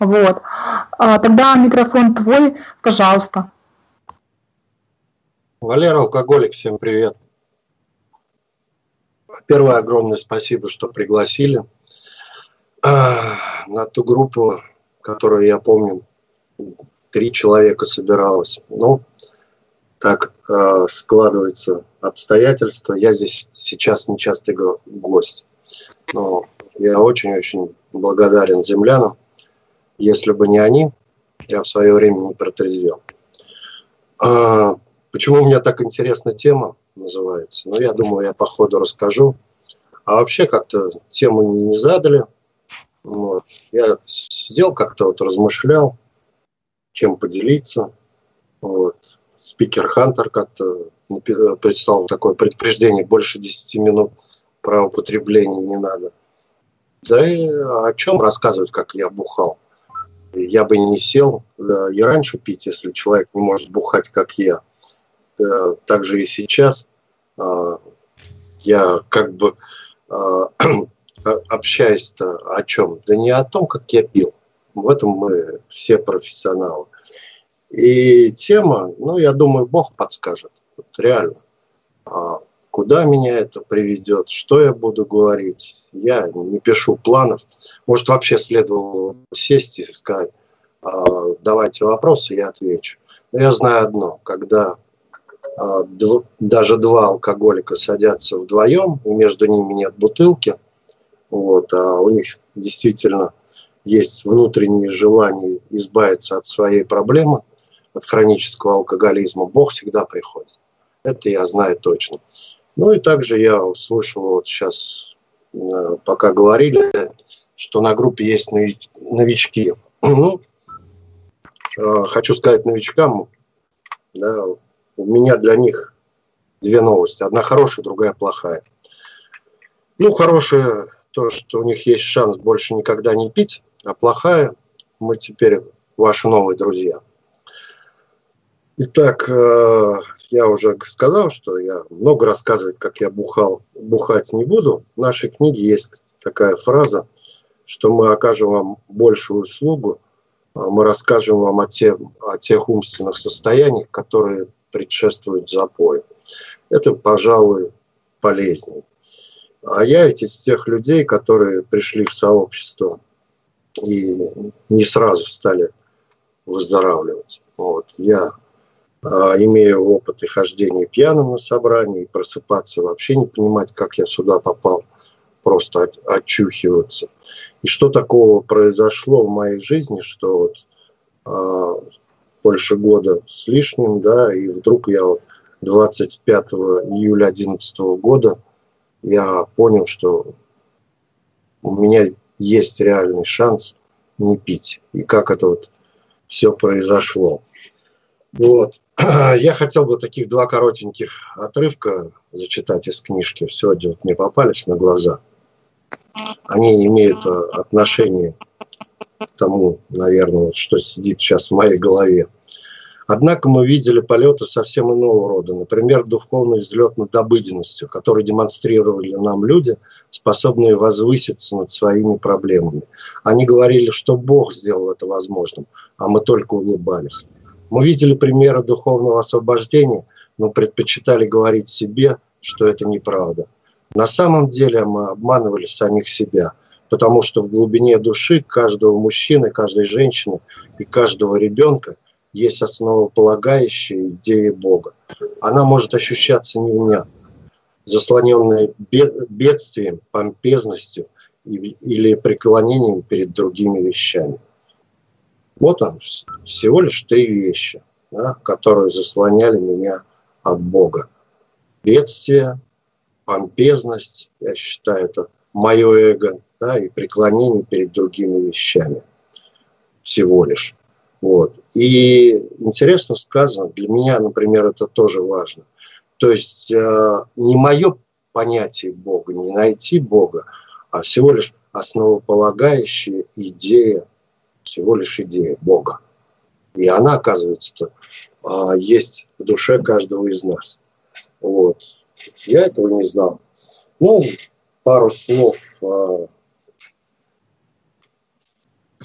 Вот. Тогда микрофон твой, пожалуйста. Валера, алкоголик, всем привет. Первое, огромное спасибо, что пригласили на ту группу, которую я помню, 3 человека собиралось. Ну, так складываются обстоятельства. Я здесь сейчас нечастый гость. Но я очень-очень благодарен землянам. Если бы не они, я в свое время не протрезвел. Почему у меня так интересная тема называется? Ну, я думаю, я по ходу расскажу. А вообще как-то тему не задали. Вот. Я сидел как-то вот размышлял, чем поделиться. Вот. Спикер Хантер как-то прислал такое предупреждение: больше 10 минут про употребление не надо. Да и о чем рассказывать, как я бухал? Я бы не сел и раньше пить, если человек не может бухать, как я. Так же и сейчас я как бы общаюсь-то о чем? Да не о том, как я пил. В этом мы все профессионалы. И тема, ну, я думаю, Бог подскажет. Вот реально. Куда меня это приведет, что я буду говорить. Я не пишу планов. Может, вообще следовало сесть и сказать: давайте вопросы, я отвечу. Но я знаю одно: когда даже 2 алкоголика садятся вдвоем, и между ними нет бутылки, вот, а у них действительно есть внутреннее желание избавиться от своей проблемы, от хронического алкоголизма, Бог всегда приходит. Это я знаю точно. Ну и также я услышал вот сейчас, пока говорили, что на группе есть новички. Ну, хочу сказать новичкам, да, у меня для них 2 новости. Одна хорошая, другая плохая. Ну, хорошая то, что у них есть шанс больше никогда не пить, а плохая — мы теперь ваши новые друзья. Итак, я уже сказал, что я много рассказывать, как я бухал, бухать не буду. В нашей книге есть такая фраза, что мы окажем вам большую услугу, мы расскажем вам о тех умственных состояниях, которые предшествуют запою. Это, пожалуй, полезнее. А я ведь из тех людей, которые пришли в сообщество и не сразу стали выздоравливать. Вот. Я имею опыт и хождения пьяным на собрании, и просыпаться, вообще не понимать, как я сюда попал, просто очухиваться. И что такого произошло в моей жизни, что вот, больше года с лишним, да, и вдруг я вот 25 июля 2011 года я понял, что у меня есть реальный шанс не пить. И как это вот все произошло. Вот. Я хотел бы таких 2 коротеньких отрывка зачитать из книжки. Сегодня вот мне попались на глаза. Они имеют отношение к тому, наверное, вот, что сидит сейчас в моей голове. Однако мы видели полеты совсем иного рода. Например, духовный взлет над обыденностью, который демонстрировали нам люди, способные возвыситься над своими проблемами. Они говорили, что Бог сделал это возможным, а мы только улыбались. Мы видели примеры духовного освобождения, но предпочитали говорить себе, что это неправда. На самом деле мы обманывали самих себя, потому что в глубине души каждого мужчины, каждой женщины и каждого ребенка есть основополагающая идея Бога. Она может ощущаться невнятно, заслоненная бедствием, помпезностью или преклонением перед другими вещами. Вот он, всего лишь 3 вещи, да, которые заслоняли меня от Бога. Бедствие, помпезность, я считаю, это мое эго, да, и преклонение перед другими вещами. Всего лишь. Вот. И интересно сказано, для меня, например, это тоже важно. То есть не мое понятие Бога, не найти Бога, а всего лишь основополагающая идея, всего лишь идея Бога. И она, оказывается, есть в душе каждого из нас. Вот. Я этого не знал. Ну, пару слов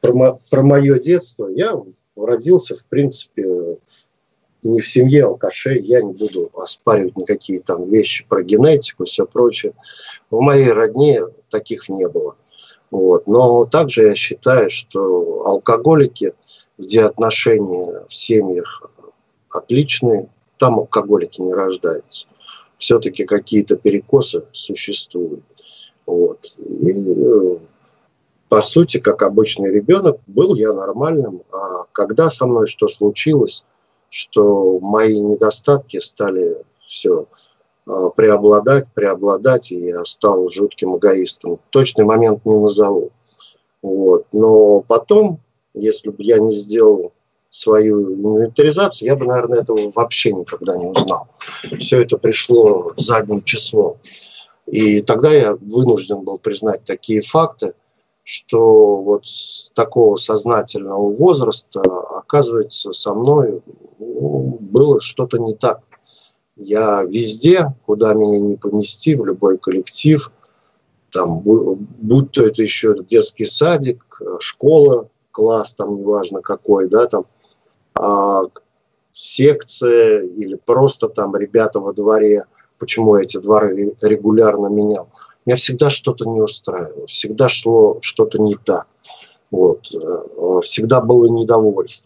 про мое детство. Я родился, в принципе, не в семье алкашей. Я не буду оспаривать никакие там вещи про генетику и все прочее. В моей родне таких не было. Вот. Но также я считаю, что алкоголики, где отношения в семьях отличные, там алкоголики не рождаются. Все-таки какие-то перекосы существуют. Вот. И, по сути, как обычный ребенок, был я нормальным. А когда со мной что случилось, что мои недостатки стали все преобладать, и я стал жутким эгоистом. Точный момент не назову. Вот. Но потом, если бы я не сделал свою инвентаризацию, я бы, наверное, этого вообще никогда не узнал. Все это пришло задним числом. И тогда я вынужден был признать такие факты, что вот с такого сознательного возраста, оказывается, со мной было что-то не так. Я везде, куда меня не помести, в любой коллектив, там, будь то это еще детский садик, школа, класс, там неважно какой, да, там, секция или просто там ребята во дворе, почему я эти дворы регулярно менял. Меня всегда что-то не устраивало, всегда шло что-то не так. Вот. Всегда было недовольство.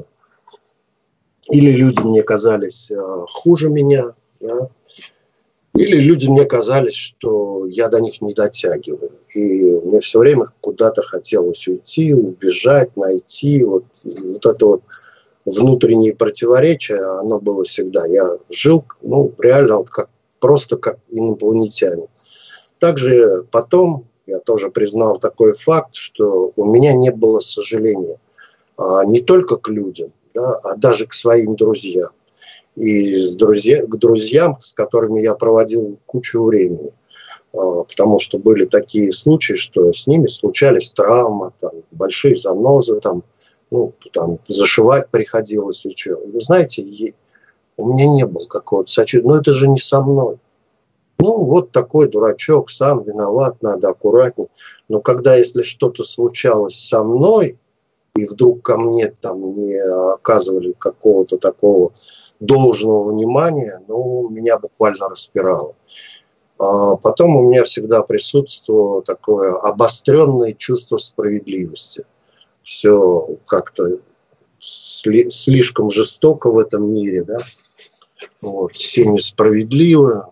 Или люди мне казались хуже меня, да? Или люди мне казались, что я до них не дотягиваю. И мне все время куда-то хотелось уйти, убежать, найти. Вот это вот внутреннее противоречие, оно было всегда. Я жил, реально просто как инопланетянин. Также потом я тоже признал такой факт, что у меня не было сожаления не только к людям, да, а даже к своим друзьям. И к друзьям, с которыми я проводил кучу времени. Потому что были такие случаи, что с ними случались травмы, там, большие занозы, там, зашивать приходилось. И что. Вы знаете, у меня не было какого-то сочувствия. Но это же не со мной. Вот такой дурачок, сам виноват, надо аккуратней. Но когда, если что-то случалось со мной, и вдруг ко мне там не оказывали какого-то такого должного внимания, меня буквально распирало. А потом у меня всегда присутствовало такое обостренное чувство справедливости. Все как-то слишком жестоко в этом мире, да? Вот, все несправедливо.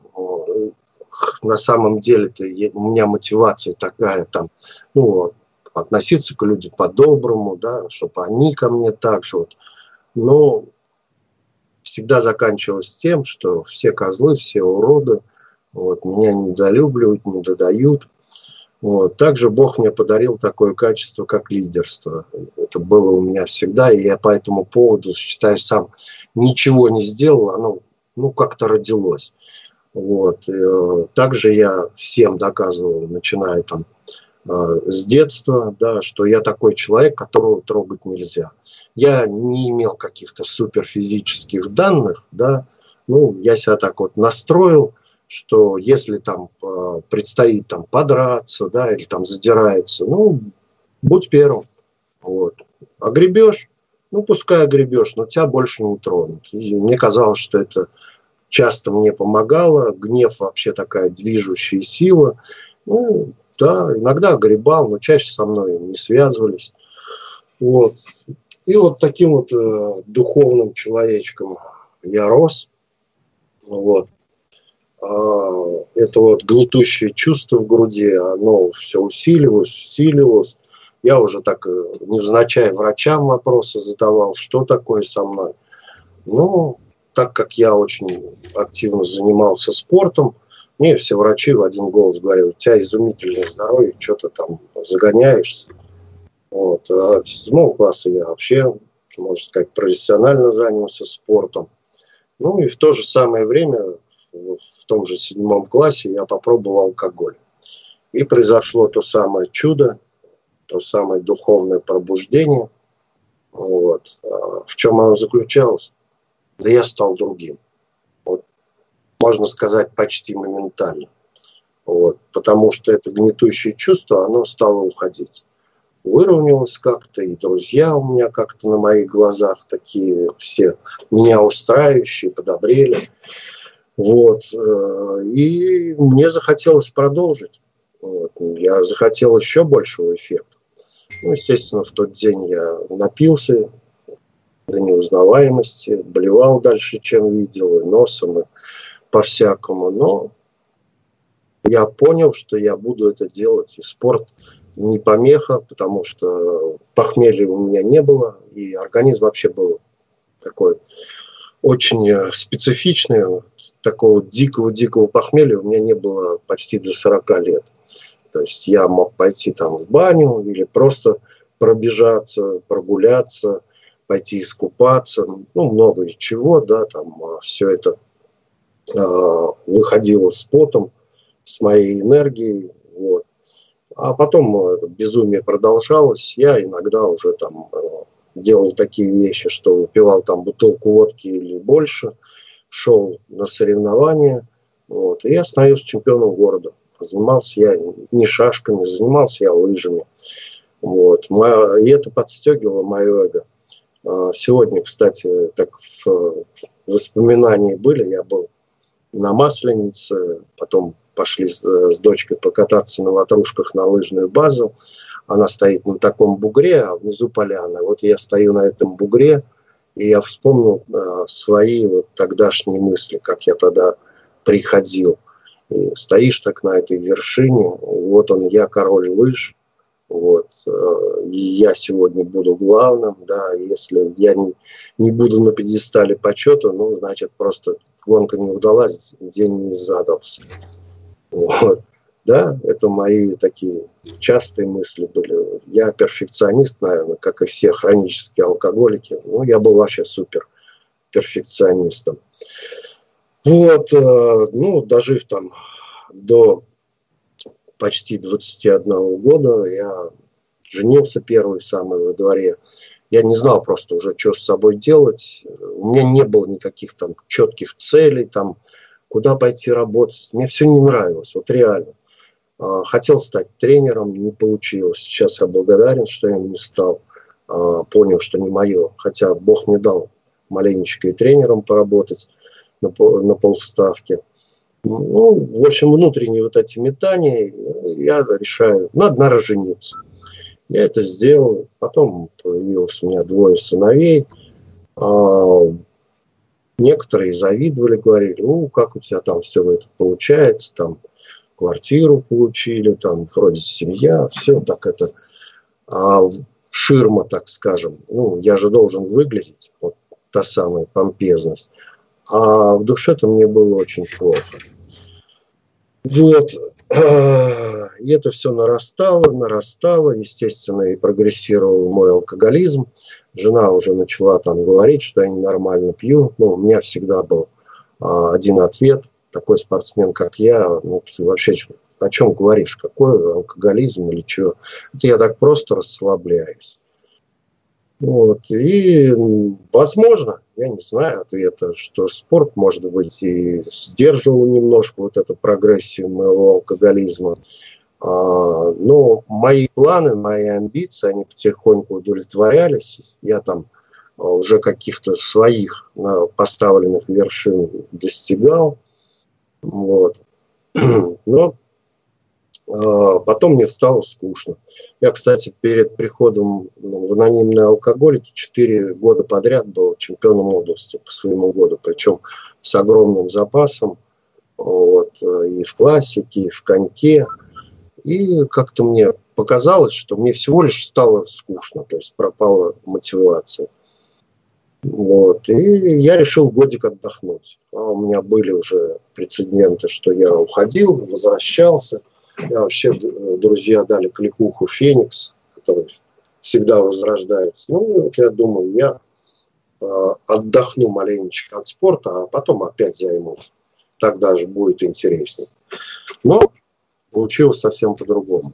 На самом деле-то у меня мотивация такая, там, относиться к людям по-доброму, да, чтобы они ко мне так же. Вот. Но всегда заканчивалось тем, что все козлы, все уроды, меня недолюбливают, не додают. Также Бог мне подарил такое качество, как лидерство. Это было у меня всегда, и я по этому поводу считаю, сам ничего не сделал, оно как-то родилось. Также я всем доказывал, начиная там с детства, да, что я такой человек, которого трогать нельзя. Я не имел каких-то суперфизических данных, да, я себя так вот настроил, что если там предстоит там подраться, да, или там задирается, будь первым. Огребешь, пускай огребешь, но тебя больше не тронут. И мне казалось, что это часто мне помогало. Гнев вообще такая движущая сила. Да, иногда огребал, но чаще со мной не связывались. И таким духовным человечком я рос. Это гнетущее чувство в груди, оно все усиливалось. Я уже так невзначай врачам вопросы задавал, что такое со мной. Так как я очень активно занимался спортом, мне все врачи в один голос говорили: у тебя изумительное здоровье, что ты там загоняешься. А с 7 класса я вообще, можно сказать, профессионально занялся спортом. И в то же самое время, в том же 7 классе, я попробовал алкоголь. И произошло то самое чудо, то самое духовное пробуждение. В чем оно заключалось? Да я стал другим. Можно сказать, почти моментально. Потому что это гнетущее чувство, оно стало уходить. выровнялось как-то, и друзья у меня как-то на моих глазах такие все меня устраивающие, подобрели. Вот. И мне захотелось продолжить. Вот. Я захотел еще большего эффекта. Ну, естественно, в тот день я напился до неузнаваемости, блевал дальше, чем видел, и носом, и по-всякому. Но я понял, что я буду это делать. И спорт не помеха, потому что похмелья у меня не было, и организм вообще был такой очень специфичный. Такого дикого похмелья у меня не было почти до 40 лет. То есть я мог пойти там в баню или просто пробежаться, прогуляться, пойти искупаться, ну, много чего, да, там все это выходило с потом, с моей энергией, вот. А потом это безумие продолжалось, я иногда уже там делал такие вещи, что выпивал там бутылку водки или больше, шел на соревнования, вот, и я становился чемпионом города. Занимался я не шашками, занимался я лыжами. Вот. И это подстегивало мое эго. Сегодня, кстати, так в воспоминании были, я был на Масленице, потом пошли с дочкой покататься на ватрушках на лыжную базу. Она стоит на таком бугре, а внизу поляна. Вот я стою на этом бугре, и я вспомнил свои вот тогдашние мысли, как я тогда приходил. И стоишь так на этой вершине, вот он, я король лыж, вот, и я сегодня буду главным, да, если я не буду на пьедестале почета, ну, значит, просто гонка не удалась, день не задался. Вот. Да, это мои такие частые мысли были. Я перфекционист, наверное, как и все хронические алкоголики. Ну, я был вообще супер перфекционистом. Вот, ну, дожив там до почти 21 года, я женился первый самый во дворе. Я не знал просто уже, что с собой делать. У меня не было никаких там четких целей, там, куда пойти работать. Мне все не нравилось, вот реально. Хотел стать тренером, не получилось. Сейчас я благодарен, что я им не стал. Понял, что не мое. Хотя Бог мне дал маленечко и тренером поработать на полставки. Ну, в общем, внутренние вот эти метания, я решаю, надо, наверное, жениться. Я это сделал. Потом появилось у меня 2 сыновей. Некоторые завидовали, говорили, как у тебя там все это получается, там квартиру получили, там вроде семья, все так это ширма, так скажем. Ну, я же должен выглядеть, вот та самая помпезность. А в душе-то мне было очень плохо. Вот. И это все нарастало, естественно, и прогрессировал мой алкоголизм. Жена уже начала там говорить, что я ненормально пью. Ну, у меня всегда был один ответ. Такой спортсмен, как я, ну, ты вообще о чем говоришь? Какой алкоголизм или что? Это я так просто расслабляюсь. Вот. И, возможно, я не знаю ответа, что спорт, может быть, и сдерживал немножко вот эту прогрессию моего алкоголизма. Но мои планы, мои амбиции, они потихоньку удовлетворялись. Я там уже каких-то своих поставленных вершин достигал. Вот. Но потом мне стало скучно. Я, кстати, перед приходом в анонимные алкоголики 4 года подряд был чемпионом области по своему году, причем с огромным запасом, вот, и в классике, и в коньке. И как-то мне показалось, что мне всего лишь стало скучно, то есть пропала мотивация. Вот. И я решил годик отдохнуть. У меня были уже прецеденты, что я уходил, возвращался. Я вообще, друзья дали кликуху «Феникс», который всегда возрождается. Ну, вот я думаю, я отдохну маленечко от спорта, а потом опять займусь. Так даже будет интереснее. Но получилось совсем по-другому.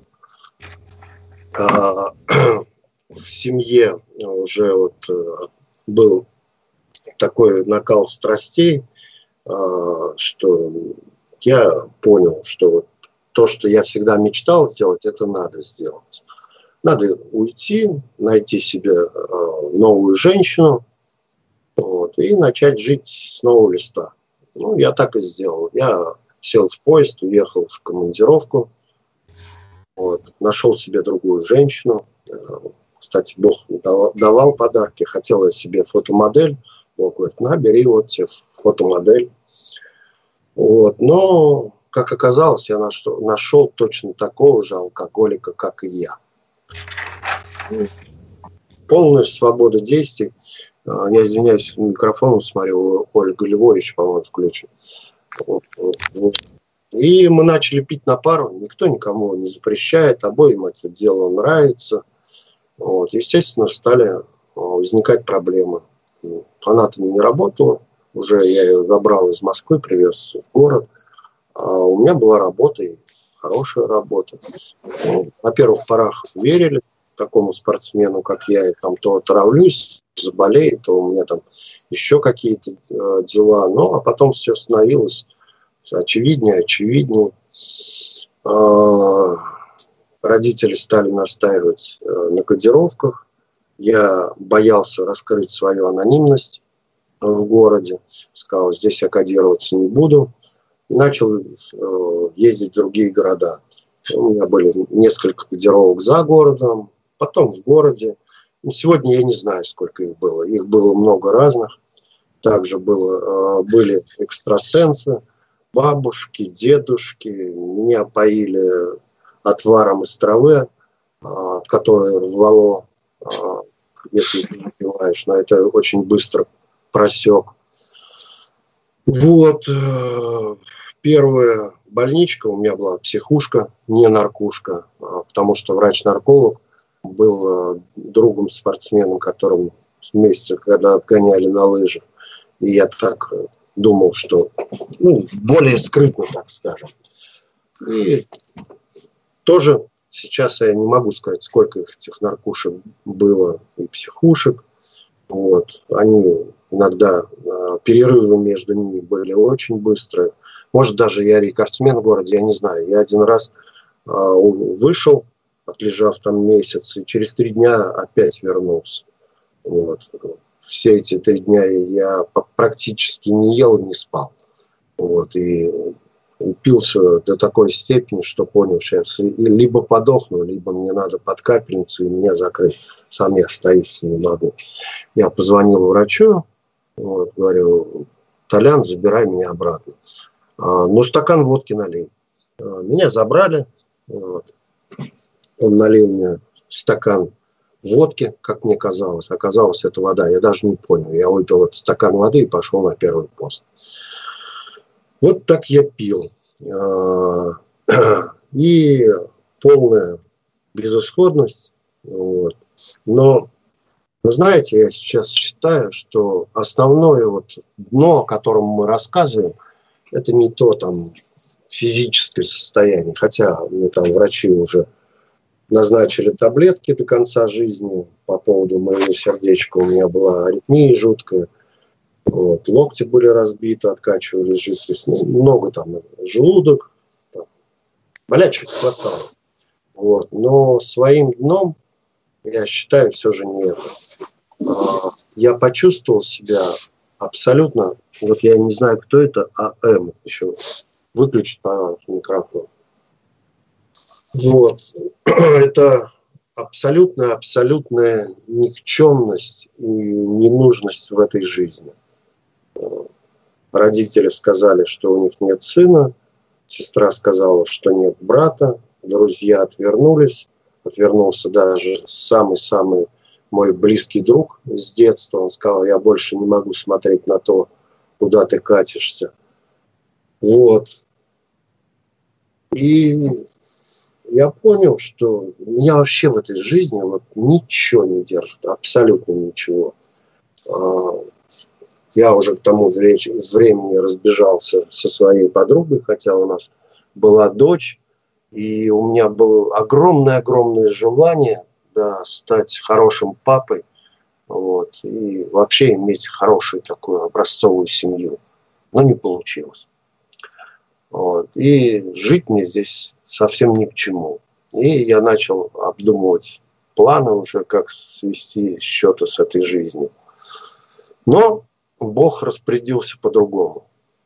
В семье уже вот был такой накал страстей, что я понял, что то, что я всегда мечтал сделать, это надо сделать. Надо уйти, найти себе новую женщину, вот, и начать жить с нового листа. Ну, я так и сделал. Я сел в поезд, уехал в командировку, вот, нашел себе другую женщину. Кстати, Бог давал подарки. Хотел я себе фотомодель. Бог говорит, на, бери вот тебе фотомодель. Вот. Но, как оказалось, я нашел точно такого же алкоголика, как и я. Полная свобода действий. Я извиняюсь, микрофон смотрю, Ольга Львович, по-моему, включен. И мы начали пить на пару. Никто никому не запрещает. Обоим это дело нравится. Вот. Естественно, стали возникать проблемы. Она-то не работала. Уже я ее забрал из Москвы, привез в город. А у меня была работа, и хорошая работа. На первых порах верили такому спортсмену, как я, и там то отравлюсь, заболею, то у меня там еще какие-то дела. Ну, а потом все становилось очевиднее. Родители стали настаивать на кодировках. Я боялся раскрыть свою анонимность в городе. Сказал, здесь я кодироваться не буду. Начал ездить в другие города. У меня были несколько кодировок за городом, потом в городе. Сегодня я не знаю, сколько их было. Их было много разных. Также были экстрасенсы, бабушки, дедушки. Меня поили отваром из травы, от которой рвало, если ты напиваешь, но это очень быстро просек. Вот. Первая больничка у меня была психушка, не наркушка, потому что врач-нарколог был другом спортсменом, которым вместе, когда отгоняли на лыжах. И я так думал, что более скрытно, так скажем. И тоже сейчас я не могу сказать, сколько этих наркушек было и психушек. Вот. Они иногда, перерывы между ними были очень быстрые. Может, даже я рекордсмен в городе, я не знаю. Я один раз вышел, отлежав там месяц, и через 3 дня опять вернулся. Вот. Все эти 3 дня я практически не ел и не спал. Вот. И упился до такой степени, что понял, что я либо подохну, либо мне надо под капельницу и меня закрыть. Сам я остановиться не могу. Я позвонил врачу, вот, говорю, Толян, забирай меня обратно. Ну, стакан водки налей. Меня забрали. Вот. Он налил мне стакан водки, как мне казалось. Оказалось, это вода. Я даже не понял. Я выпил этот стакан воды и пошел на первый пост. Вот так я пил. И полная безысходность. Вот. Но, вы знаете, я сейчас считаю, что основное вот дно, о котором мы рассказываем, это не то там физическое состояние. Хотя мне там врачи уже назначили таблетки до конца жизни по поводу моего сердечка. У меня была аритмия жуткая. Вот. Локти были разбиты, откачивали жидкость. Много там, желудок. Там, болячек хватало. Вот. Но своим дном, я считаю, все же не это. Я почувствовал себя абсолютно, вот я не знаю, кто это, АМ еще. Выключить, пожалуйста, микрофон. Вот. Это абсолютная никчемность и ненужность в этой жизни. Родители сказали, что у них нет сына, сестра сказала, что нет брата, друзья отвернулись, отвернулся даже самый-самый мой близкий друг с детства. Он сказал, я больше не могу смотреть на то, куда ты катишься. Вот. И я понял, что меня вообще в этой жизни вот ничего не держит, абсолютно ничего. Я уже к тому времени разбежался со своей подругой, хотя у нас была дочь, и у меня было огромное желание, да, стать хорошим папой, вот, и вообще иметь хорошую такую образцовую семью. Но не получилось. Вот. И жить мне здесь совсем ни к чему. И я начал обдумывать планы уже, как свести счеты с этой жизнью. Но Бог распорядился по-другому.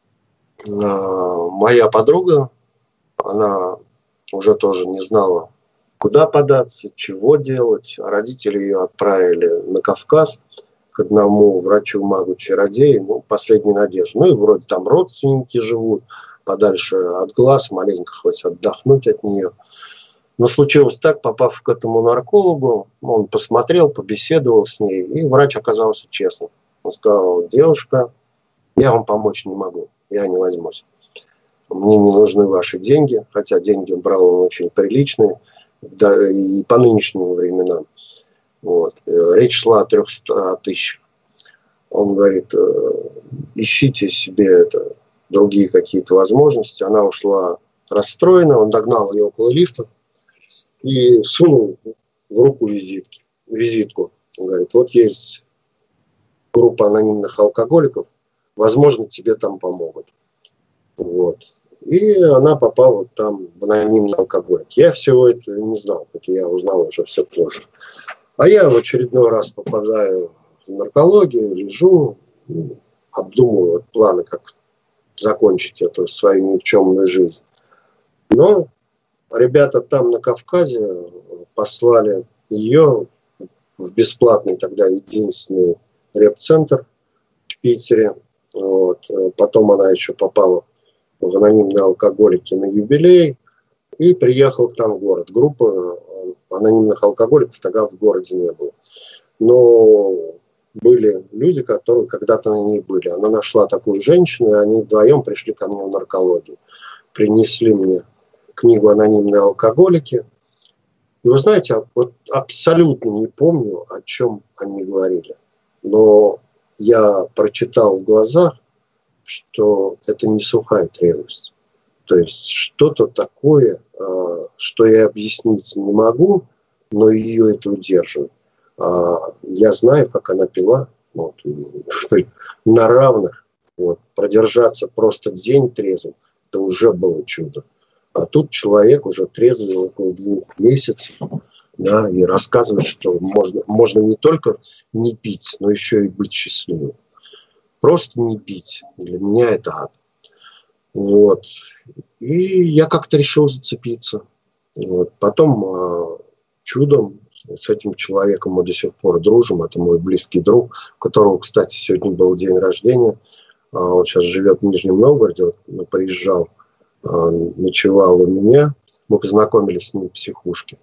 Моя подруга, она уже тоже не знала, куда податься, чего делать. Родители ее отправили на Кавказ к одному врачу-магу-чародею, последней надежды. И вроде там родственники живут, подальше от глаз, маленько хоть отдохнуть от нее. Но случилось так, попав к этому наркологу, он посмотрел, побеседовал с ней, и врач оказался честным. Он сказал: девушка, я вам помочь не могу, я не возьмусь. Мне не нужны ваши деньги, хотя деньги брал он очень приличные, да, и по нынешним временам. Вот. Речь шла о 300 тысячах. Он говорит: ищите себе другие какие-то возможности. Она ушла расстроена, он догнал ее около лифта и сунул в руку визитку. Он говорит: вот есть группа анонимных алкоголиков, возможно, тебе там помогут. Вот. И она попала там в анонимный алкоголик. Я всего этого не знал, это я узнал уже все позже. А я в очередной раз попадаю в наркологию, лежу, обдумываю планы, как закончить эту свою никчемную жизнь. Но ребята там на Кавказе послали ее в бесплатный тогда единственный реп-центр в Питере. Вот. Потом она еще попала в анонимные алкоголики на юбилей и приехала к нам в город. Группы анонимных алкоголиков тогда в городе не было. Но были люди, которые когда-то на ней были. Она нашла такую женщину, и они вдвоем пришли ко мне в наркологию. Принесли мне книгу «Анонимные алкоголики». И вы знаете, вот абсолютно не помню, о чем они говорили. Но я прочитал в глазах, что это не сухая трезвость. То есть что-то такое, что я объяснить не могу, но ее это удерживает. Я знаю, как она пила, вот, на равных. Вот, продержаться просто день трезвым, это уже было чудо. А тут человек уже трезвый около 2 месяцев, да, и рассказывает, что можно не только не пить, но еще и быть счастливым. Просто не пить. Для меня это ад. Вот. И я как-то решил зацепиться. Вот. Потом чудом с этим человеком мы до сих пор дружим. Это мой близкий друг, у которого, кстати, сегодня был день рождения. Он сейчас живет в Нижнем Новгороде. Он приезжал, ночевал у меня. Мы познакомились с ним в психушке.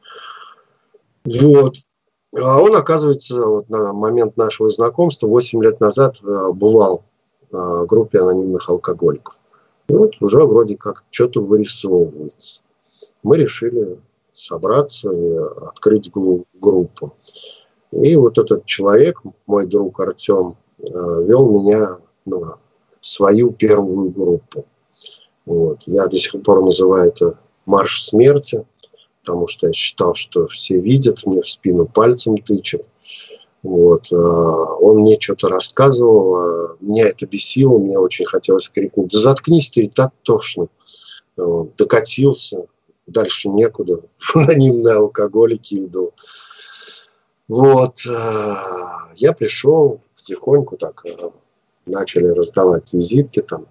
Вот. А он, оказывается, вот на момент нашего знакомства 8 лет назад бывал в группе анонимных алкоголиков. И вот уже вроде как что-то вырисовывается. Мы решили собраться и открыть группу. И вот этот человек, мой друг Артем, вел меня на свою первую группу. Вот. Я до сих пор называю это «Марш смерти», потому что я считал, что все видят, мне в спину пальцем тычут. Вот. Он мне что-то рассказывал, меня это бесило, мне очень хотелось крикнуть: да заткнись ты, и так тошно. Докатился, дальше некуда, в анонимные алкоголики иду. Вот. Я пришел потихоньку, так начали раздавать визитки, там,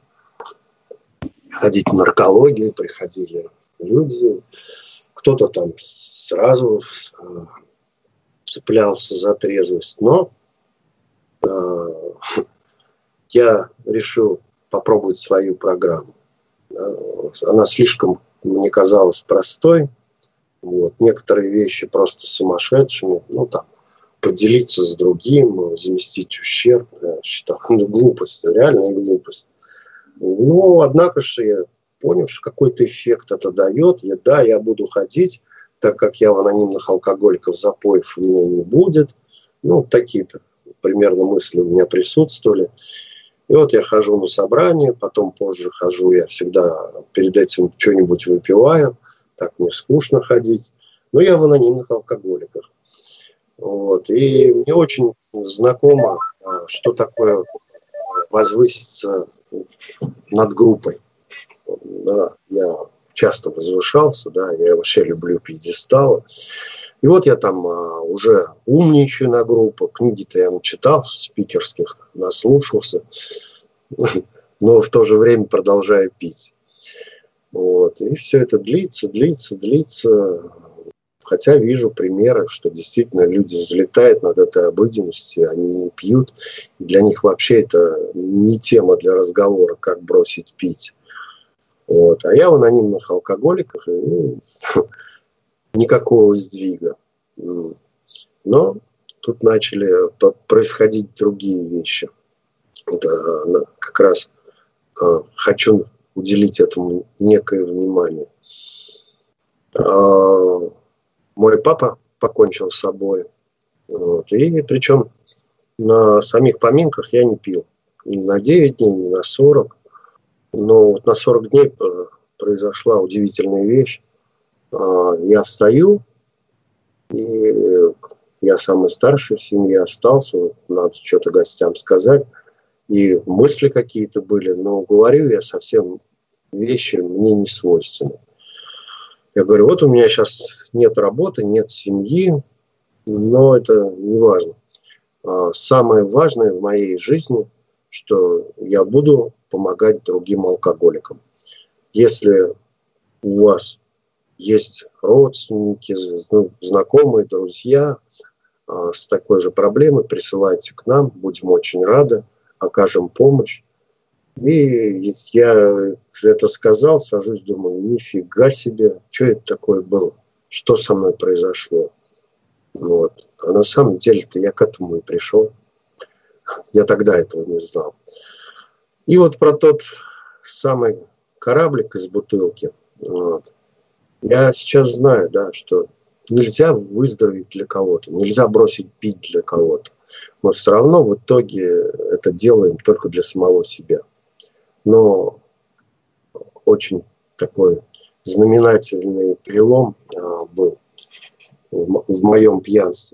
ходить в наркологию, приходили люди. Кто-то там сразу цеплялся за трезвость. Но я решил попробовать свою программу. Она слишком, мне казалась, простой. Вот. Некоторые вещи просто сумасшедшими. Ну, там, поделиться с другим, заместить ущерб. Я считал, глупость, реальная глупость. Ну, однако же я понял, что какой-то эффект это дает. Я буду ходить, так как я в анонимных алкоголиков запоев у меня не будет. Ну, такие примерно мысли у меня присутствовали. И вот я хожу на собрание, потом позже хожу, я всегда перед этим что-нибудь выпиваю. Так мне скучно ходить. Но я в анонимных алкоголиках. Вот. И мне очень знакомо, что такое возвыситься над группой. Да, я часто возвышался, да, я вообще люблю пьедесталы. И вот я там уже умничаю на группу, книги-то я начитал, спикерских наслушался, но в то же время продолжаю пить. Вот. И все это длится. Хотя вижу примеры, что действительно люди взлетают над этой обыденностью, они не пьют. И для них вообще это не тема для разговора, как бросить пить. Вот. А я в анонимных алкоголиках, и, никакого сдвига. Но тут начали происходить другие вещи. Это как раз хочу уделить этому некое внимание. Мой папа покончил с собой. Вот. И причем на самих поминках я не пил. Ни на 9 дней, ни на 40. Но вот на 40 дней произошла удивительная вещь. Я встаю, и я самый старший в семье остался. Вот надо что-то гостям сказать. И мысли какие-то были. Но говорю я совсем вещи мне не свойственны. Я говорю, вот у меня сейчас нет работы, нет семьи, но это не важно. Самое важное в моей жизни, что я буду помогать другим алкоголикам. Если у вас есть родственники, знакомые, друзья с такой же проблемой, присылайте к нам, будем очень рады, окажем помощь. И я это сказал, сажусь, думаю, нифига себе, что это такое было, что со мной произошло. Вот. А на самом деле-то я к этому и пришел. Я тогда этого не знал. И вот про тот самый кораблик из бутылки. Вот. Я сейчас знаю, да, что нельзя выздороветь для кого-то, нельзя бросить пить для кого-то. Мы все равно в итоге это делаем только для самого себя. Но очень такой знаменательный перелом был в моем пьянстве.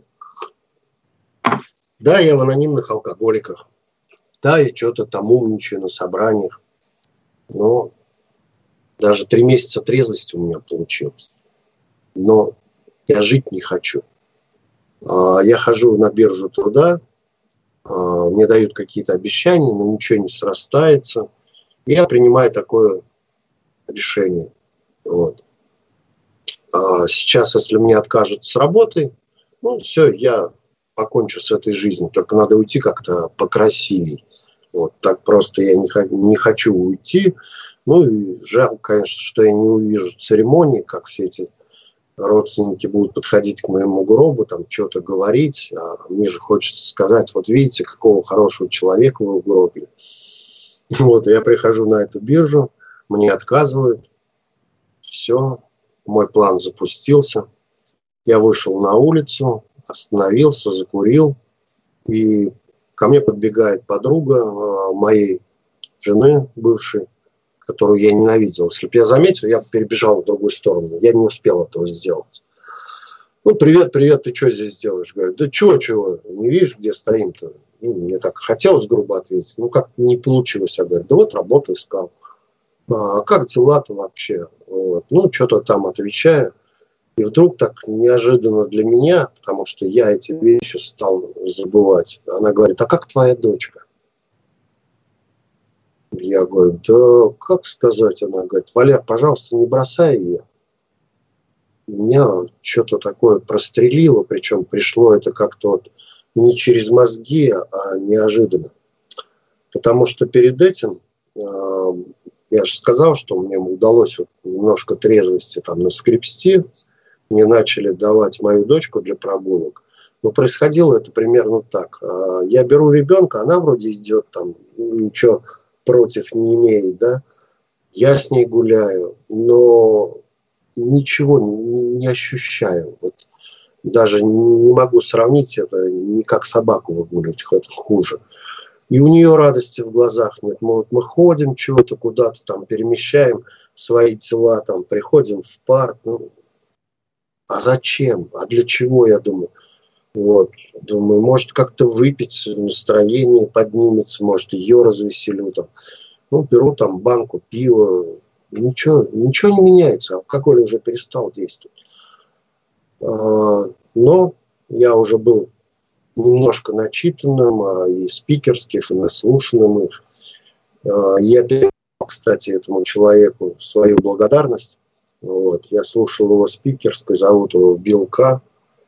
Да, я в анонимных алкоголиках. Да, я что-то там умничаю на собраниях. Но даже 3 месяца трезвости у меня получилось. Но я жить не хочу. Я хожу на биржу труда. Мне дают какие-то обещания, но ничего не срастается. И я принимаю такое решение. Вот. Сейчас, если мне откажут с работы, ну, все, я покончу с этой жизнью. Только надо уйти как-то покрасивей. Вот. Так просто я не хочу уйти. Ну, и жалко, конечно, что я не увижу церемонии, как все эти родственники будут подходить к моему гробу, там что-то говорить. А мне же хочется сказать, вот видите, какого хорошего человека вы угробили. Вот, я прихожу на эту биржу, мне отказывают. Все, мой план запустился. Я вышел на улицу, остановился, закурил. И ко мне подбегает подруга моей жены бывшей, которую я ненавидел. Если бы я заметил, я бы перебежал в другую сторону. Я не успел этого сделать. Ну, привет, ты что здесь делаешь? Говорю, да чего, не видишь, где стоим-то? Ну, мне так хотелось грубо ответить. Ну, как не получилось. Я говорю, да вот работу искал. А как дела-то вообще? Вот. Ну, что-то там отвечаю. И вдруг так неожиданно для меня, потому что я эти вещи стал забывать. Она говорит, а как твоя дочка? Я говорю, да как сказать? Она говорит, Валер, пожалуйста, не бросай ее. Меня что-то такое прострелило, причем пришло это как-то вот не через мозги, а неожиданно. Потому что перед этим, я же сказал, что мне удалось вот немножко трезвости там наскребсти. Мне начали давать мою дочку для прогулок. Но происходило это примерно так. Я беру ребенка, она вроде идет там, ничего против не имеет, да. Я с ней гуляю, но ничего не ощущаю. Вот даже не могу сравнить это, не как собаку выгуливать, это хуже. И у нее радости в глазах нет. Мы ходим чего-то куда-то там, перемещаем свои тела, там, приходим в парк. Ну, а зачем? А для чего, я думаю? Вот. Думаю, может, как-то выпить, настроение поднимется, может, ее развеселю. Там. Ну, беру там банку пива. Ничего не меняется. Алкоголь уже перестал действовать. Но я уже был немножко начитанным и спикерских, и наслушанным их. Я передал, кстати, этому человеку свою благодарность. Вот. Я слушал его спикерской, зовут его Билл К.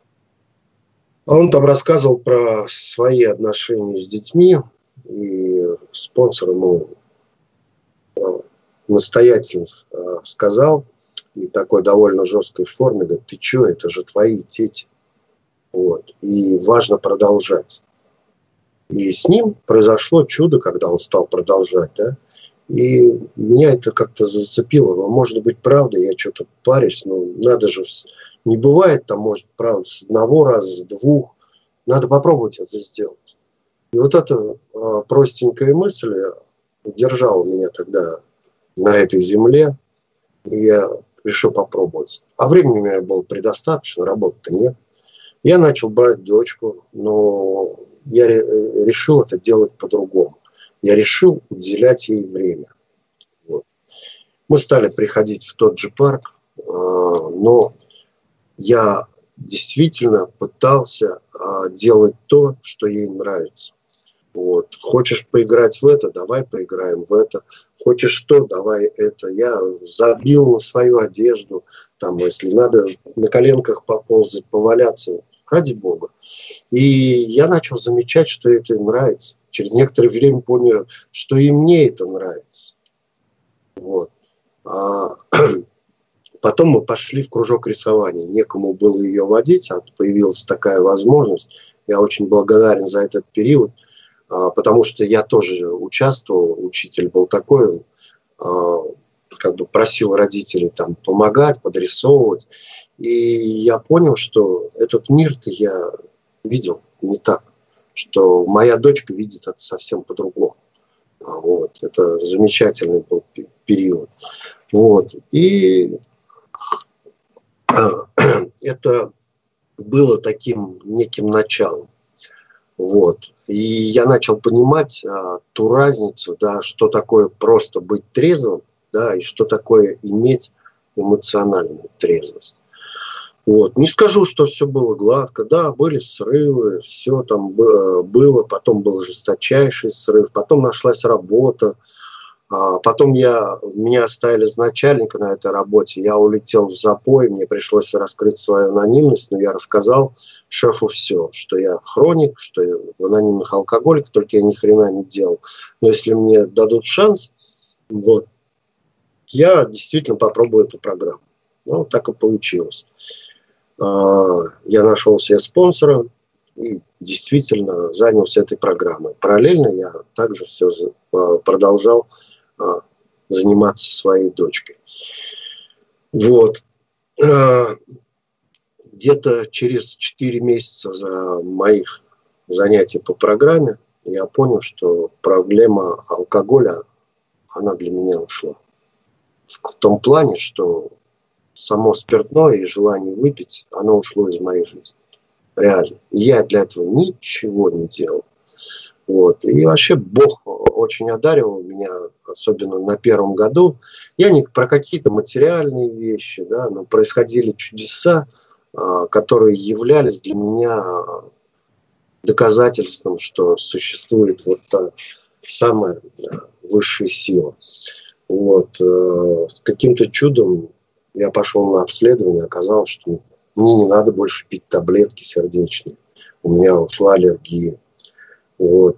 Он там рассказывал про свои отношения с детьми, и спонсор ему настоятельно сказал, и в такой довольно жесткой форме, говорит: ты что, это же твои дети. Вот. И важно продолжать. И с ним произошло чудо, когда он стал продолжать. Да? И меня это как-то зацепило. Но, может быть, правда, я что-то парюсь, но надо же, не бывает там, может, правда, с одного раза, с двух. Надо попробовать это сделать. И вот эта простенькая мысль удержала меня тогда на этой земле, и я решил попробовать. А времени у меня было предостаточно, работы-то нет. Я начал брать дочку, но я решил это делать по-другому. Я решил уделять ей время. Вот. Мы стали приходить в тот же парк, но я действительно пытался делать то, что ей нравится. Вот. Хочешь поиграть в это, давай поиграем в это. Хочешь что, давай это. Я забил на свою одежду, там, если надо на коленках поползать, поваляться, ради бога. И я начал замечать, что это им нравится. Через некоторое время понял, что и мне это нравится. Вот. Потом мы пошли в кружок рисования. Некому было ее водить, а появилась такая возможность. Я очень благодарен за этот период, потому что я тоже участвовал. Учитель был такой, он как бы просил родителей там помогать, подрисовывать. И я понял, что этот мир-то я видел не так. Что моя дочка видит это совсем по-другому. Вот. Это замечательный был период. Вот. И это было таким неким началом. Вот. И я начал понимать ту разницу, да, что такое просто быть трезвым, да, и что такое иметь эмоциональную трезвость. Вот. Не скажу, что все было гладко. Да, были срывы, все там было. Потом был жесточайший срыв. Потом нашлась работа. Потом меня оставили с начальника на этой работе. Я улетел в запой. Мне пришлось раскрыть свою анонимность. Но я рассказал шефу все. Что я хроник, что я в анонимных алкоголиках. Только я ни хрена не делал. Но если мне дадут шанс, вот, я действительно попробую эту программу. Ну, так и получилось. Я нашел себе спонсора и действительно занялся этой программой. Параллельно я также все продолжал заниматься своей дочкой. Вот. Где-то через 4 месяца за моих занятий по программе я понял, что проблема алкоголя, она для меня ушла. В том плане, что само спиртное и желание выпить, оно ушло из моей жизни. Реально. Я для этого ничего не делал. Вот. И вообще Бог очень одаривал меня, особенно на первом году. Я не про какие-то материальные вещи, да, но происходили чудеса, которые являлись для меня доказательством, что существует вот та самая высшая сила. Вот. Каким-то чудом я пошел на обследование, оказалось, что мне не надо больше пить таблетки сердечные. У меня ушла аллергия. Вот.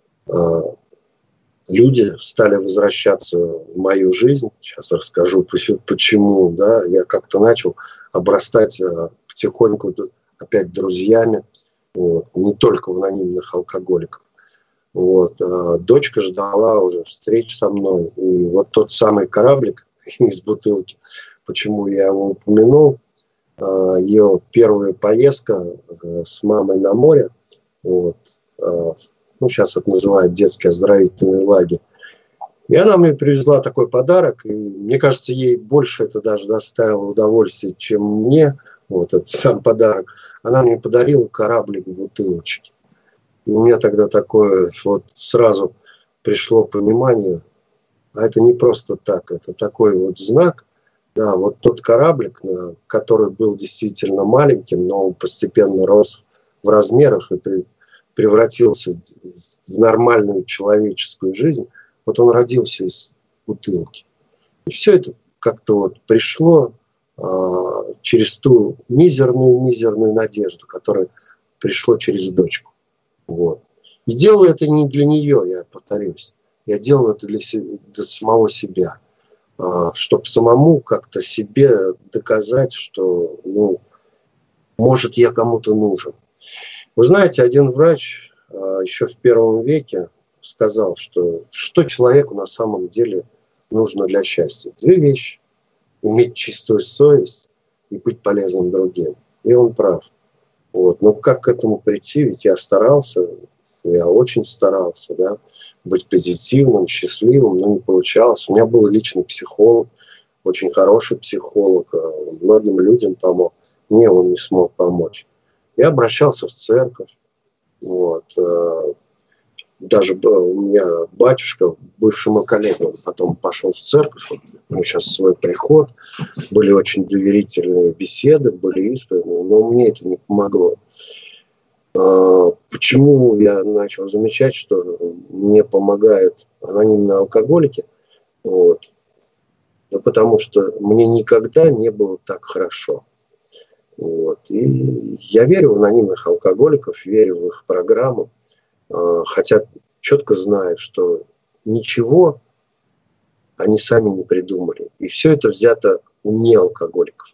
Люди стали возвращаться в мою жизнь. Сейчас расскажу, почему. Да? Я как-то начал обрастать потихоньку опять друзьями. Вот. Не только в анонимных алкоголиках. Вот. Дочка ждала уже встреч со мной. И вот тот самый кораблик из бутылки, почему я его упомянул, ее первая поездка с мамой на море, вот, ну, сейчас это называют детский оздоровительный лагерь. И она мне привезла такой подарок, и мне кажется, ей больше это даже доставило удовольствие, чем мне, вот этот сам подарок. Она мне подарила кораблик в бутылочке. И у меня тогда такое вот сразу пришло понимание, а это не просто так, это такой вот знак, Да, вот тот кораблик, который был действительно маленьким, но он постепенно рос в размерах и превратился в нормальную человеческую жизнь, вот он родился из бутылки. И все это как-то вот пришло через ту мизерную надежду, которая пришло через дочку. Вот. И делаю это не для нее, я повторюсь. Я делаю это для самого себя. Чтобы самому как-то себе доказать, что, может, я кому-то нужен. Вы знаете, один врач еще в первом веке сказал, что человеку на самом деле нужно для счастья. 2 вещи. Иметь чистую совесть и быть полезным другим. И он прав. Вот. Но как к этому прийти? Ведь я старался, я очень старался, да, быть позитивным, счастливым, но не получалось. У меня был личный психолог, очень хороший психолог, многим людям помог. Мне он не смог помочь. Я обращался в церковь. Вот. Даже у меня батюшка, бывший мой коллега, он потом пошел в церковь, у него сейчас свой приход, были очень доверительные беседы, были исповеди, но мне это не помогло. Почему я начал замечать, что мне помогают анонимные алкоголики? Вот. Да потому что мне никогда не было так хорошо. Вот. И я верю в анонимных алкоголиков, верю в их программу. Хотя четко знаю, что ничего они сами не придумали. И все это взято у неалкоголиков.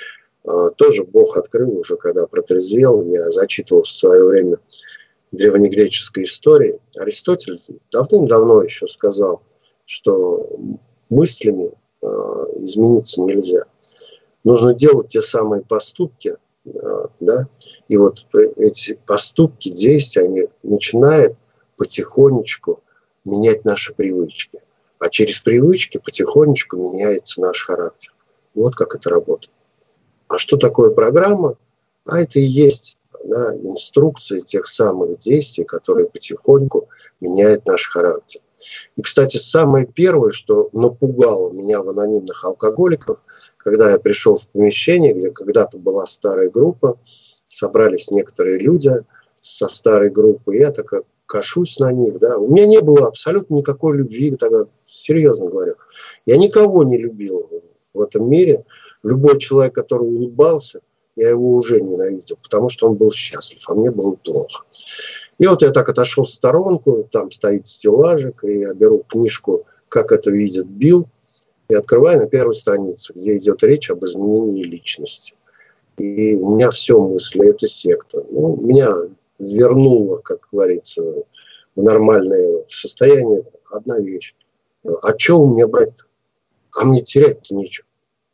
Тоже Бог открыл уже, когда протрезвел. Я зачитывал в свое время древнегреческой истории. Аристотель давным-давно еще сказал, что мыслями измениться нельзя. Нужно делать те самые поступки, да, и вот эти поступки, действия, они начинают потихонечку менять наши привычки. А через привычки потихонечку меняется наш характер. Вот как это работает. А что такое программа? А это и есть, да, инструкции тех самых действий, которые потихоньку меняют наш характер. И, кстати, самое первое, что напугало меня в анонимных алкоголиках, когда я пришел в помещение, где когда-то была старая группа, собрались некоторые люди со старой группы, и я так кашусь на них. Да. У меня не было абсолютно никакой любви, тогда серьезно говорю. Я никого не любил в этом мире. Любой человек, который улыбался, я его уже ненавидел, потому что он был счастлив, а мне было плохо. И вот я так отошел в сторонку, там стоит стеллажик, и я беру книжку «Как это видит Билл», и открываю на первой странице, где идет речь об изменении личности. И у меня все мысли, это секта. Меня вернуло, как говорится, в нормальное состояние одна вещь. А что у меня брать-то? А мне терять-то нечего.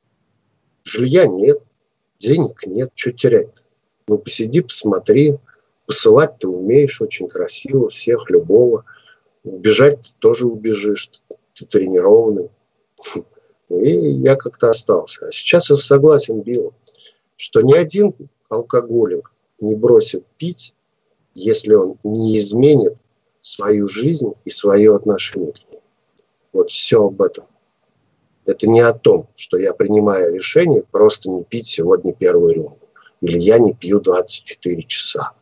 Жилья нет, денег нет, что терять-то? Посиди, посмотри. Посылать ты умеешь очень красиво, всех, любого. Убежать ты тоже убежишь, ты тренированный. И я как-то остался. А сейчас я согласен, Билл, что ни один алкоголик не бросит пить, если он не изменит свою жизнь и свое отношение к ней. Вот все об этом. Это не о том, что я принимаю решение просто не пить сегодня первую рюмку. Или я не пью 24 часа.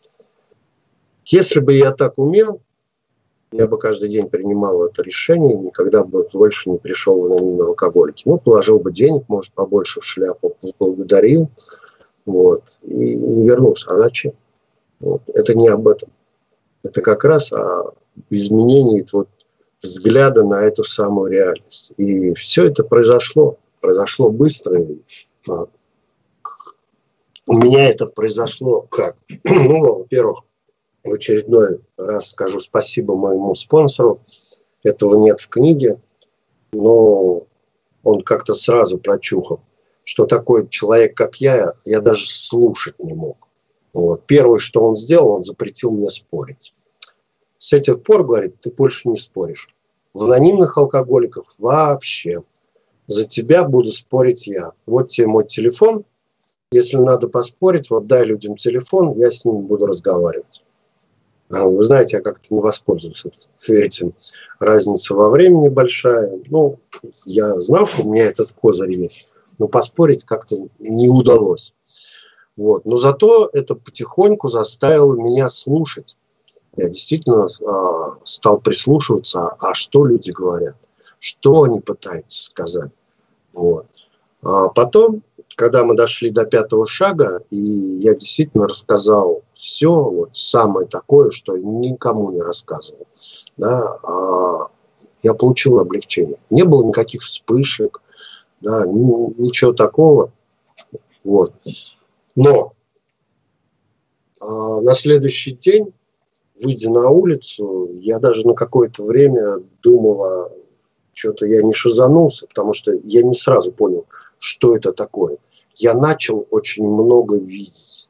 Если бы я так умел, я бы каждый день принимал это решение, никогда бы больше не пришел в анонимные алкоголики. Положил бы денег, может, побольше в шляпу, благодарил, вот, и не вернулся. А зачем? Вот. Это не об этом. Это как раз о изменении взгляда на эту самую реальность. И все это произошло быстро. У меня это произошло как? Во-первых, в очередной раз скажу спасибо моему спонсору. Этого нет в книге, но он как-то сразу прочухал, что такой человек, как я даже слушать не мог. Вот. Первое, что он сделал, он запретил мне спорить. С этих пор, говорит, ты больше не споришь. В анонимных алкоголиках вообще. За тебя буду спорить я. Вот тебе мой телефон. Если надо поспорить, вот дай людям телефон, я с ними буду разговаривать. Вы знаете, я как-то не воспользовался этим. Разница во времени большая. Ну, я знал, что у меня этот козырь есть, но поспорить как-то не удалось. Вот. Но зато это потихоньку заставило меня слушать. Я действительно стал прислушиваться, а что люди говорят, что они пытаются сказать. Вот. А потом, когда мы дошли до 5-го шага, и я действительно рассказал все, вот самое такое, что никому не рассказывал, да, я получил облегчение. Не было никаких вспышек, да, ничего такого. Вот. Но на следующий день, выйдя на улицу, я даже на какое-то время думал, что-то я не шизанулся, потому что я не сразу понял, что это такое. Я начал очень много видеть.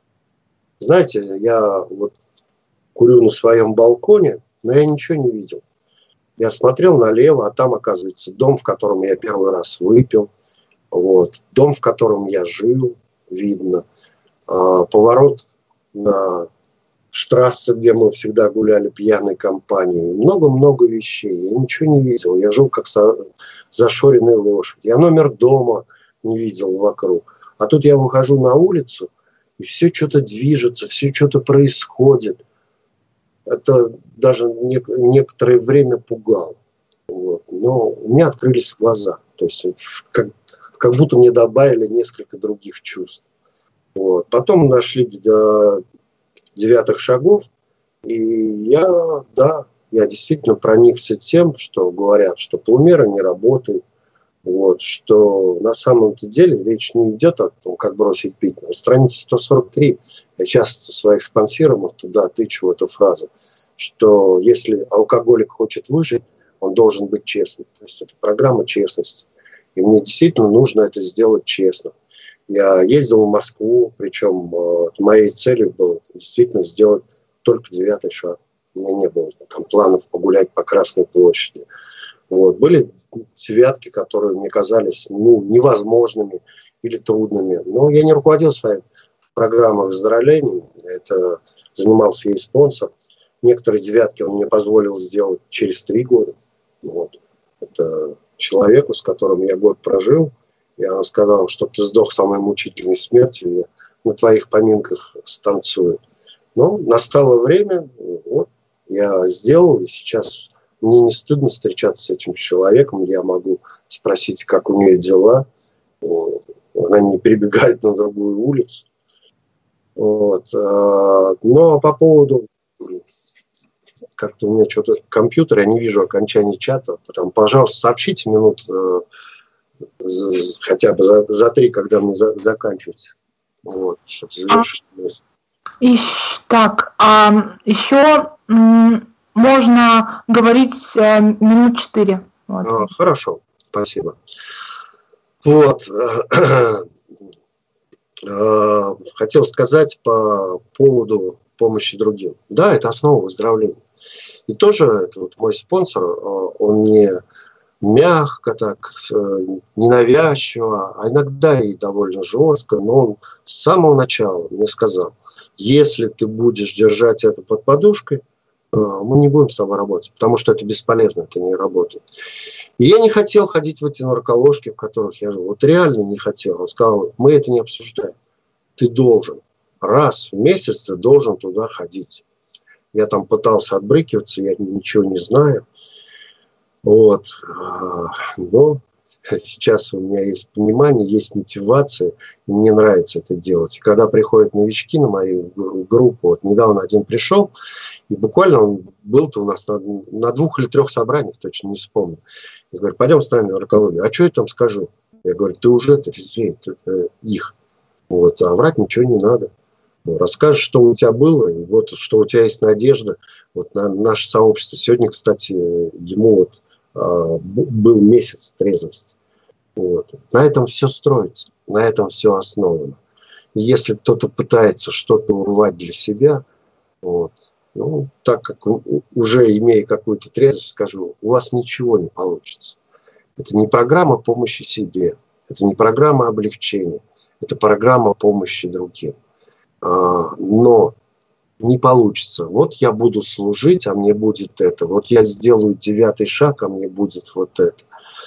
Знаете, я вот курю на своем балконе, но я ничего не видел. Я смотрел налево, а там, оказывается, дом, в котором я первый раз выпил. Вот. Дом, в котором я жил, видно. Поворот на штрассе, где мы всегда гуляли пьяной компанией. Много-много вещей. Я ничего не видел. Я жил как зашоренная лошадь. Я номер дома не видел вокруг. А тут я выхожу на улицу, и все что-то движется, все что-то происходит. Это даже некоторое время пугало. Вот. Но у меня открылись глаза. То есть как будто мне добавили несколько других чувств. Вот. Потом мы дошли до 9-х шагов, и я действительно проникся тем, что говорят, что полумера не работает, вот, что на самом-то деле речь не идет о том, как бросить пить. На странице 143 я часто своих спонсоров туда тычу в эту фразу, что если алкоголик хочет выжить, он должен быть честным. То есть это программа честности. И мне действительно нужно это сделать честно. Я ездил в Москву, причем моей целью было действительно сделать только 9-й шаг. У меня не было там планов погулять по Красной площади. Вот. Были девятки, которые мне казались невозможными или трудными. Но я не руководил своей программой выздоровления. Это занимался ей спонсор. Некоторые девятки он мне позволил сделать через 3 года. Вот. Это человеку, с которым я год прожил. Я сказал, чтобы ты сдох самой мучительной смертью, я на твоих поминках станцую. Но настало время, вот, я сделал, и сейчас мне не стыдно встречаться с этим человеком, я могу спросить, как у нее дела. Она не перебегает на другую улицу. Вот. Но по поводу, как-то у меня что-то компьютер, я не вижу окончания чата, потому, пожалуйста, сообщите минут хотя бы за 3, когда мне заканчивается. Вот, чтобы завершить. Так, еще можно говорить минут 4. Вот. Хорошо, спасибо. Вот. Хотел сказать по поводу помощи другим. Да, это основа выздоровления. И тоже это вот мой спонсор, он мне мягко, так, ненавязчиво, а иногда и довольно жестко, но он с самого начала мне сказал, если ты будешь держать это под подушкой, мы не будем с тобой работать, потому что это бесполезно, это не работает. И я не хотел ходить в эти нарколожки, в которых я жил. Вот реально не хотел. Он сказал, мы это не обсуждаем. Ты должен. Раз в месяц ты должен туда ходить. Я там пытался отбрыкиваться, я ничего не знаю. Вот. Но сейчас у меня есть понимание, есть мотивация, и мне нравится это делать. И когда приходят новички на мою группу, вот недавно один пришел, и буквально он был-то у нас на 2 или 3 собраниях, точно не вспомню. Я говорю, пойдем с нами в наркологию. А что я там скажу? Я говорю, ты уже трезвее их. Вот, а врать ничего не надо. Ну, расскажешь, что у тебя было, и вот что у тебя есть надежда. Вот на наше сообщество. Сегодня, кстати, ему вот был месяц трезвости. Вот. На этом все строится, на этом все основано. И если кто-то пытается что-то урвать для себя, вот, ну, так как уже имея какую-то трезвость, скажу, у вас ничего не получится. Это не программа помощи себе, это не программа облегчения, это программа помощи другим. Но не получится. Вот я буду служить, а мне будет это. Вот я сделаю 9-й шаг, а мне будет вот это.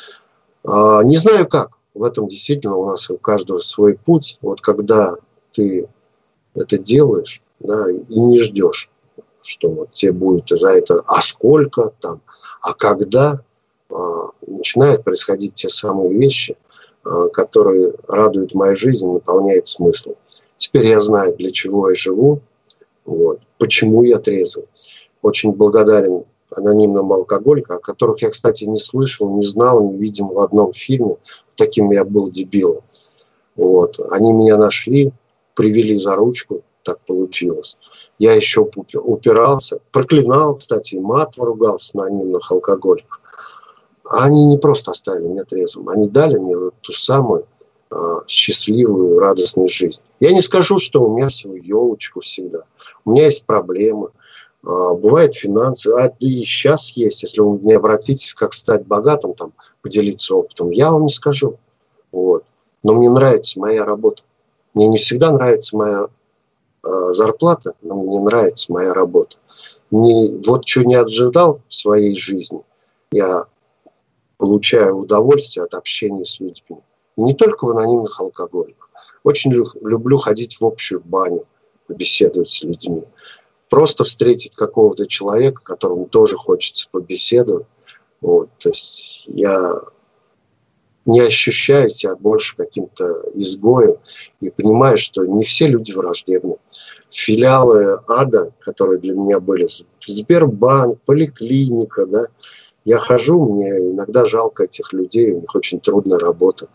Не знаю как. В этом действительно у нас у каждого свой путь. Вот когда ты это делаешь, да, и не ждешь, что вот тебе будет за это, а сколько там, а когда, начинают происходить те самые вещи, которые радуют мою жизнь, наполняют смыслом. Теперь я знаю, для чего я живу, вот, почему я трезвый. Очень благодарен анонимным алкоголикам, о которых я, кстати, не слышал, не знал, не видел в одном фильме. Таким я был дебилом. Вот. Они меня нашли, привели за ручку, так получилось. Я еще упирался, проклинал, кстати, мат ругался на анонимных алкоголиков. А они не просто оставили меня трезвым, они дали мне вот ту самую счастливую, радостную жизнь. Я не скажу, что у меня все в елочку всегда. У меня есть проблемы, бывают финансы, и сейчас есть. Если вы мне обратитесь, как стать богатым, там, поделиться опытом, я вам не скажу. Вот. Но мне нравится моя работа. Мне не всегда нравится моя зарплата, но мне нравится моя работа. Вот что не ожидал в своей жизни, я получаю удовольствие от общения с людьми. Не только в анонимных алкоголиках. Очень люблю ходить в общую баню, побеседовать с людьми. Просто встретить какого-то человека, которому тоже хочется побеседовать. Вот. То есть я не ощущаю себя больше каким-то изгоем и понимаю, что не все люди враждебны. Филиалы ада, которые для меня были, Сбербанк, поликлиника, да, я хожу, мне иногда жалко этих людей, у них очень трудная работа.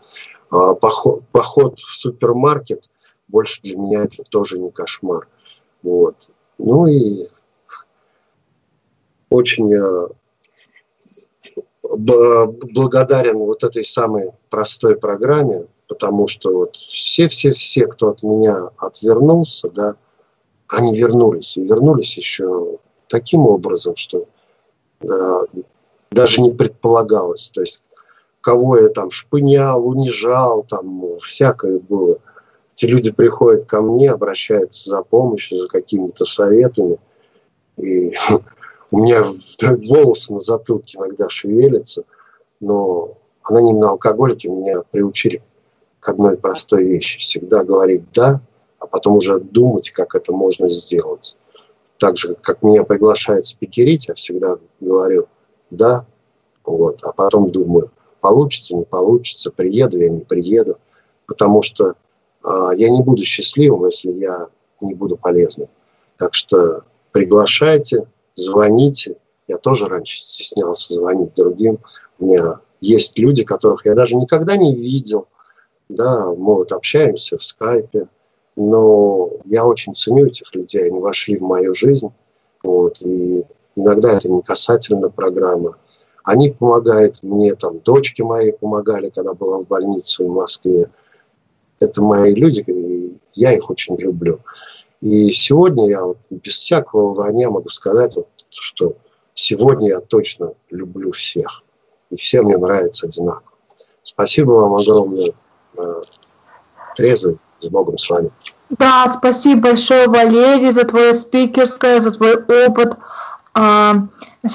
Поход в супермаркет больше для меня это тоже не кошмар. Вот. Ну и очень благодарен вот этой самой простой программе, потому что вот все, кто от меня отвернулся, да, они вернулись. И вернулись еще таким образом, что даже не предполагалось. То есть, кого я там шпынял, унижал, там всякое было. Эти люди приходят ко мне, обращаются за помощью, за какими-то советами. И у меня волосы на затылке иногда шевелятся, но анонимные алкоголики меня приучили к одной простой вещи. Всегда говорить «да», а потом уже думать, как это можно сделать. Так же, как меня приглашают спикерить, я всегда говорю «да», вот, а потом думаю, получится, не получится, приеду я, не приеду, потому что я не буду счастливым, если я не буду полезным. Так что приглашайте, звоните. Я тоже раньше стеснялся звонить другим. У меня есть люди, которых я даже никогда не видел. Да, мы вот общаемся в скайпе. Но я очень ценю этих людей. Они вошли в мою жизнь. Вот, и иногда это не касательно программы. Они помогают мне, там, дочки мои помогали, когда была в больнице в Москве. Это мои люди, и я их очень люблю. И сегодня я без всякого вранья могу сказать, что сегодня я точно люблю всех. И все мне нравятся одинаково. Спасибо вам огромное. Трезвый, с Богом с вами. Да, спасибо большое, Валерий, за твое спикерское, за твой опыт.